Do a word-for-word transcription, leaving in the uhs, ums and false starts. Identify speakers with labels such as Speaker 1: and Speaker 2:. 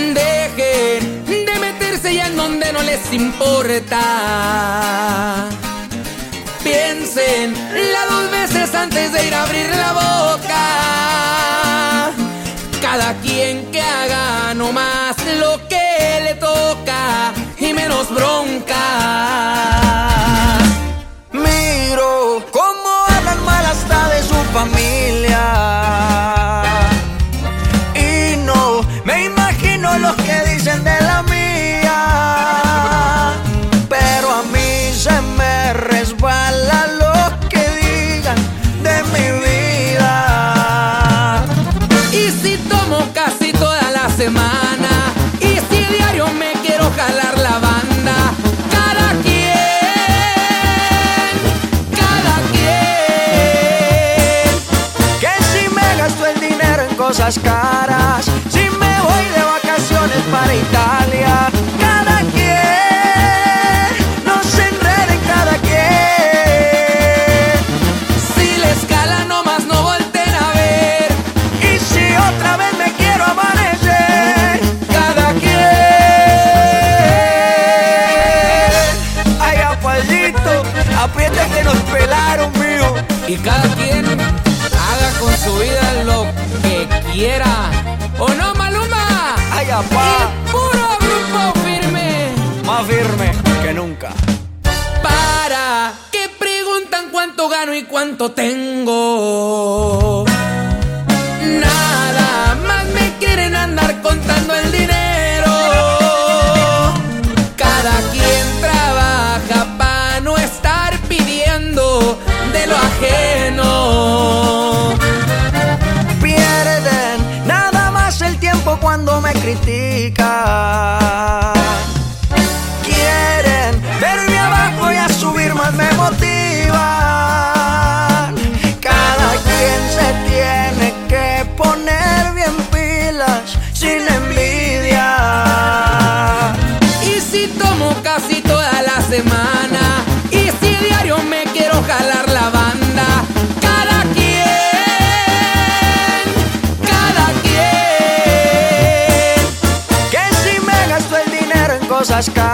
Speaker 1: Dejen de meterse ya en donde no les importa. Piensen las dos veces antes de ir a abrir la boca. Cada quien que haga nomás lo que le toca y menos bronca.
Speaker 2: Miro cómo hablan mal hasta de su familia y no me imagino lo que dicen de la mía. Pero a mí se me resbala lo que digan de mi vida.
Speaker 1: Y si tomo casi toda la semana, y si diario me quiero jalar la banda, cada quien, cada quien.
Speaker 2: Que si me gasto el dinero en cosas caras, si me voy de vacaciones para Italia, cada quien, no se enreden cada quien.
Speaker 1: Si la escala nomás no volteen a ver,
Speaker 2: Y si otra vez me quiero amanecer,
Speaker 1: cada quien.
Speaker 2: ay apallito, aprieta que nos pelaron, mío.
Speaker 1: Y cada quien haga con su vida lo que quiera. ¿O no, Maluma?
Speaker 2: Ay,
Speaker 1: Y
Speaker 2: apá,
Speaker 1: puro grupo firme.
Speaker 2: más firme que nunca.
Speaker 1: Para que preguntan cuánto gano y cuánto tengo. Nada más me quieren andar contando el dinero. Cada quien trabaja para no estar pidiendo de lo ajeno.
Speaker 2: Pierden nada más el tiempo cuando me critican. Quieren verme abajo y a subir más me motivan. Cada quien se tiene que poner bien pilas sin envidia.
Speaker 1: Y si tomo casi toda la semana, y si diario me quiero jalar la banda, cada quien, cada quien.
Speaker 2: Que si me gasto el dinero en cosas caras,